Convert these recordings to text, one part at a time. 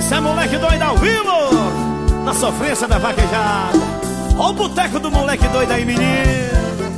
Isso é moleque doido ao vivo, na sofrência da vaquejada. Ó o boteco do moleque doido aí, menino.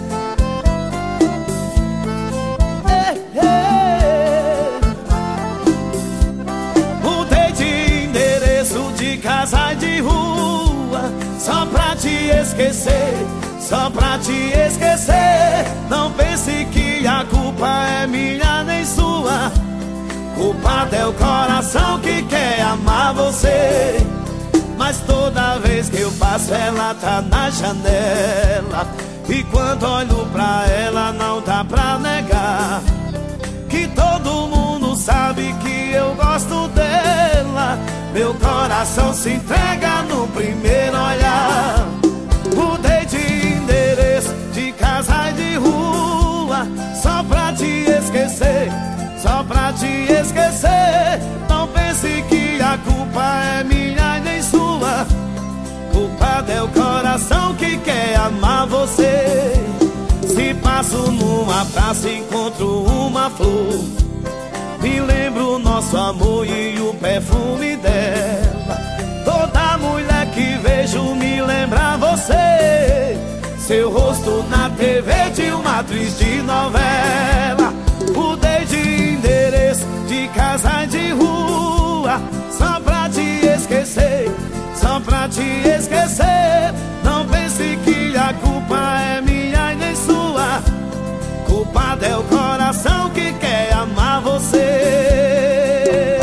Mudei de endereço, de casa e de rua, só pra te esquecer, só pra te esquecer. Não pense que a culpa é minha nem sua. Culpado é o coração que quer amar você. Mas toda vez que eu passo ela tá na janela, e quando olho pra ela não dá pra negar que todo mundo sabe que eu gosto dela. Meu coração se entrega no primeiro olhar. Mudei de endereço, de casa e de rua, só pra te esquecer, só pra te esquecer. Não pense que a culpa é minha e nem sua. Culpado é o coração que quer amar você. Se passo numa praça e encontro uma flor, me lembro nosso amor e o perfume dela. Toda mulher que vejo me lembra você, seu rosto na TV de uma atriz de novela. Mudei de endereço, de casa e de rua, só pra te esquecer, só pra te esquecer. Não pense que a culpa é minha e nem sua. Culpado é o coração que quer amar você.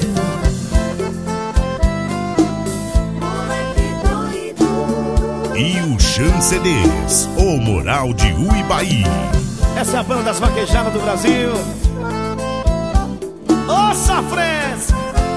E o Chan CDs, o Moral de Uibaí. Essa é a banda das vaquejadas do Brasil. Ô sofrência!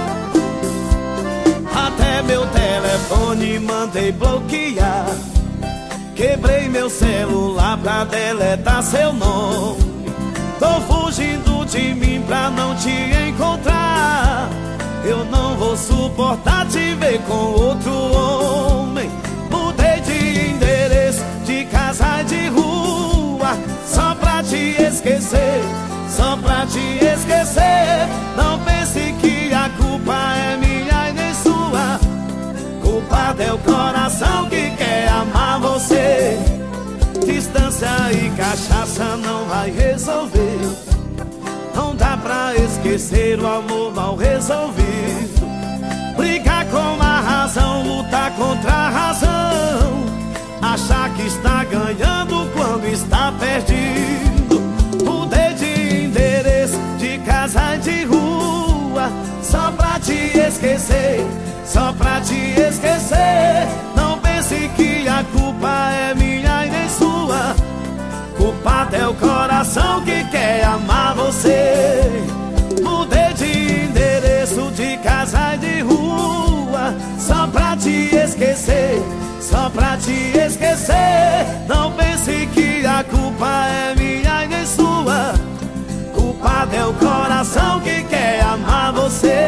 Até meu telefone mandei bloquear, quebrei meu celular pra deletar seu nome. Tô fugindo de mim pra não te encontrar. Eu não vou suportar te ver com outro homem. Mudei de endereço, de casa e de rua, só pra te esquecer, só pra te esquecer. Não pense que a culpa é minha e nem sua. Culpado é o coração que quer amar você. Distância e cachaça não vai resolver. Não dá pra esquecer o amor mal resolvido. Brigar com a razão, lutar contra a razão, achar que está ganhando quando está perdido. Mudei de endereço, de casa e de rua, só pra te esquecer, só pra te esquecer. Não pense que a culpa é minha e nem sua. Culpado é o coração que quer amar você. Mudei de endereço, de casa e de rua, só pra te esquecer, só pra te esquecer. Não pense que a culpa é minha e nem sua. Culpado é o coração que quer amar você.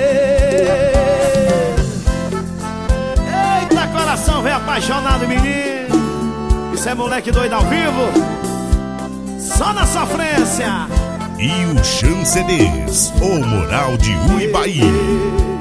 Eita, coração velho apaixonado, menino. Isso é moleque doido ao vivo, só na sofrência. E o Chan CDs, o Moral de Uibaí.